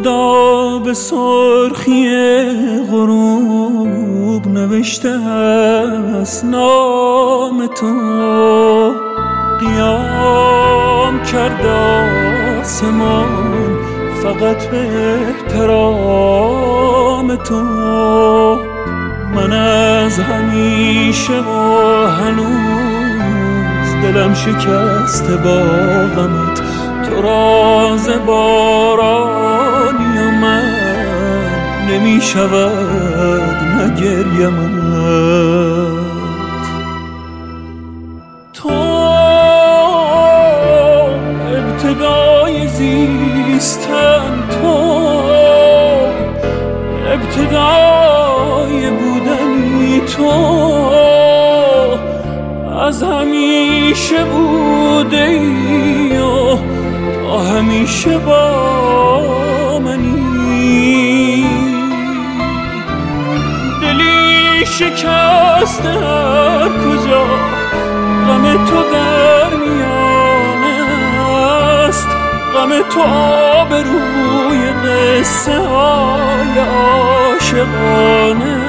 خدا به سرخی غروب نوشته است نام تو، قیام کرد آسمان فقط به احترام تو. من از همیشه و هنوز دلم شکسته با غمت، تو راز بارانی و من نمی شود نگریمت. تو ابتدای زیستن، تو ابتدای بودنی، تو از همیشه بوده ای و تا همیشه با منی. دلی شکسته هر کجا غم تو در میانه است، غم تو آبروی قصه های عاشقانه است.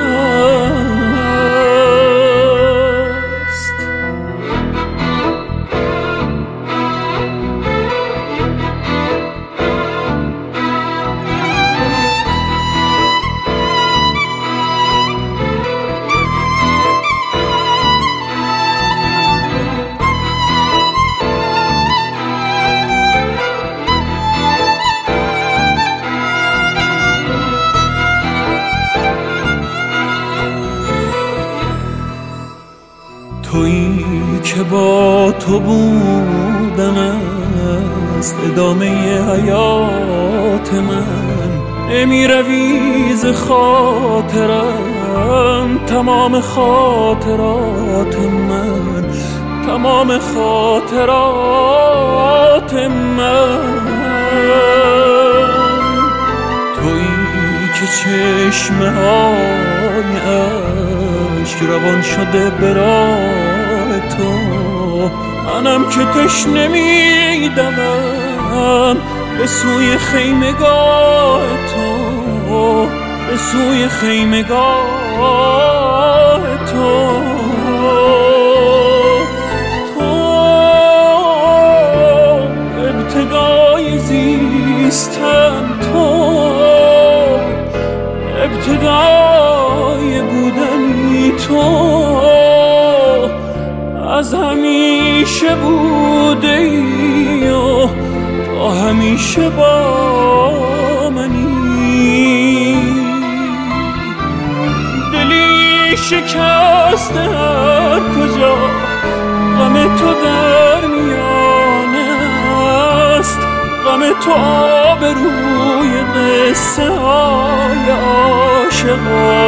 تویی که با تو بودن است ادامه حیات من، نمی روی ز خاطرم تمام خاطرات من، تمام خاطرات من. تویی که چشمه های اشک روان شده برای تو، منم که تشنه میدمم به سوی خیمگاه تو، به سوی خیمگاه تو. تو ابتدای زیستن، تو ابتدای بودنی، تو از همیشه بوده ای و تا همیشه با منی. دلی شکسته هر کجا غم تو در میانه است، غم تو آبروی قصه های عاشقانه.